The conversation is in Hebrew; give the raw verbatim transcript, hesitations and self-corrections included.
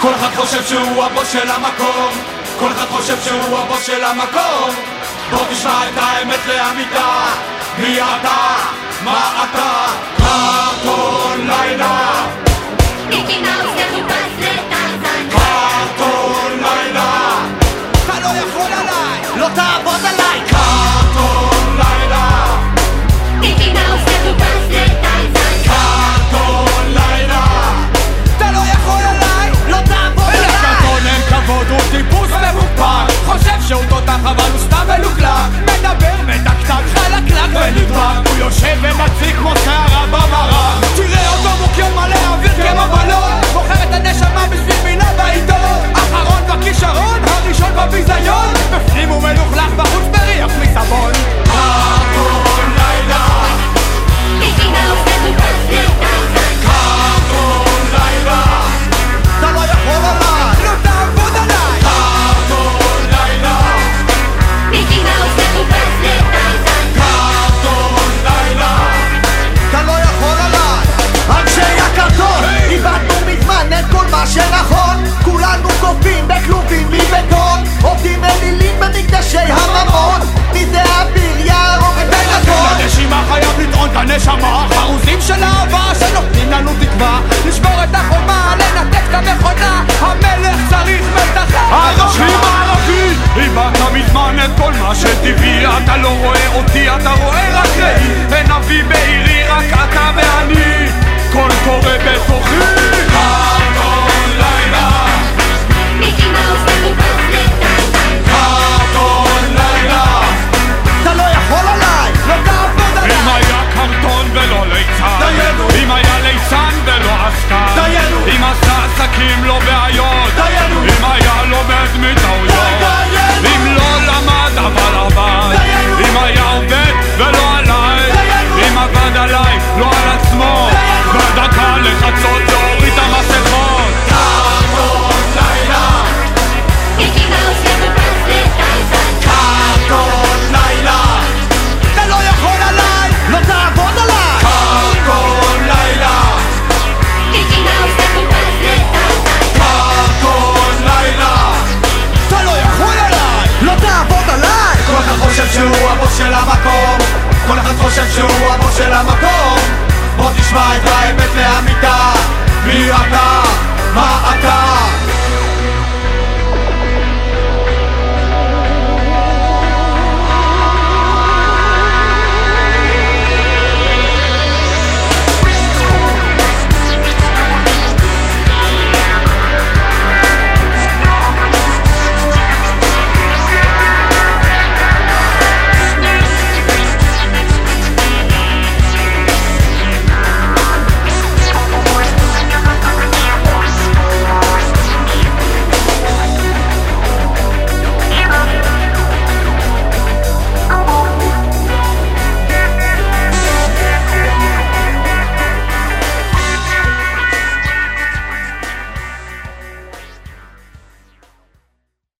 כל אחד חושב שהוא הבוס של המקום, כל אחד חושב שהוא הבוס של המקום. בוא תשמע את האמת לאמיתה, מי אתה? מה אתה? קרטון לילה, מיקי מאוס מחופש לטרזן. קרטון לילה, אתה לא יכול עליי, לא תעבוד עליי. קרטון לילה, מיקי מאוס מחופש לטרזן. קרטון לילה, אתה לא יכול עליי, לא תעבוד עליי. לקרטון אין כבוד, הוא טיפוס מפוקפק, חושב שהוא תותח אבל הוא סתם מלוקלק, מדבר מדקדק חלקלק ונדבק, הוא יושב ומציג כמו שערה במרק. תראה אותו מוקיון מלא אוויר כמו בלון, בוחר את הנשמה בשביל מילה בעיתון. אחרון בכישרון, הראשון בביזיון, בפנים הוא מלוכלך בחוץ בריח מסבון. קרטון לילה, מיקי מאוס מחופש לטרזן. קרטון לילה, אתה לא יכול עליי, לא תעבוד עליי. קרטון לילה, מיקי מאוס מחופש לטרזן. קרטון לילה, אתה לא יכול עליי. אנשי הקרטון, איבדנו מזמן את כל מה שנכון. כולנו קופים בכלובים מבטון, עובדים אלילים במקדשי הממון. מי זה האביר יערום את הירקון? הנשימה חייב לטעון את הנשמה, חרוזים של אהבה שנותנים לנו תקווה, לשבור את החומה, לנתק את המכונה. המלך צריך מלתחה. ערבי מערבי, איבדת מזמן את כל מה שטבעי. אתה לא רואה אותי, אתה רואה רק ראי. אין אבי בעירי, רק אתה ואני, כל קורא בתוכי. קרטון לילה, מיקי מאוס מחופש לטרזן. קרטון לילה, אתה לא יכול עליי, לא תעבוד עליי. אם היה קרטון ולא ליצן, דיינו. אם היה ליצן ולא עסקן, דיינו. אם עשה עסקים לא בעיות, דיינו. אם היה לומד מטעויות, דיינו. אם לא למד אבל עבד, דיינו. אם היה עובד ולא עליי, דיינו. אם עבד עליי לא על עצמו, דיינו. בדקה לחצות להוריד את המסכות. קרטון לילה, מיקי מאוס מחופש לטרזן. קרטון לילה, אתה לא יכול עליי, לא תעבוד עליי. קרטון לילה, מיקי מאוס מחופש לטרזן. קרטון לילה, אתה לא יכול עליי, לא תעבוד עליי. כל אחד חושב שהוא הבוס של המקום, כל אחד חושב שהוא הבוס של המקום. בוא תשמע את האמת לאמיתה, מי אתה? מה אתה?